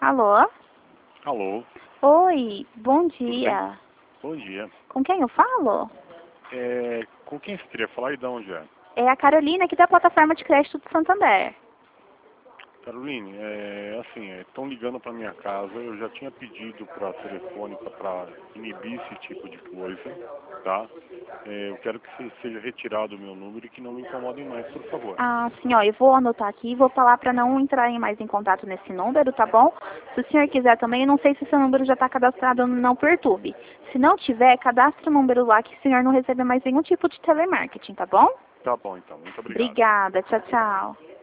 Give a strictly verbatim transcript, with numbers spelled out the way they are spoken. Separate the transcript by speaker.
Speaker 1: Alô?
Speaker 2: Alô,
Speaker 1: Oi, bom
Speaker 2: tudo bem?
Speaker 1: dia.
Speaker 2: Bom dia.
Speaker 1: Com quem eu falo?
Speaker 2: É, com quem você queria falar e de onde é?
Speaker 1: É a Carolina aqui da plataforma de crédito do Santander.
Speaker 2: Caroline, é, assim, estão ligando para minha casa, eu já tinha pedido para a telefônica para inibir esse tipo de coisa, tá? É, eu quero que se- seja retirado o meu número e que não me incomodem mais, por favor.
Speaker 1: Ah, sim, ó, eu vou anotar aqui e vou falar para não entrarem mais em contato nesse número, tá bom? Se o senhor quiser também, eu não sei se seu número já está cadastrado no Não Perturbe. Se não tiver, cadastre o número lá que o senhor não recebe mais nenhum tipo de telemarketing, tá bom?
Speaker 2: Tá bom, então. Muito obrigado.
Speaker 1: Obrigada, tchau, tchau.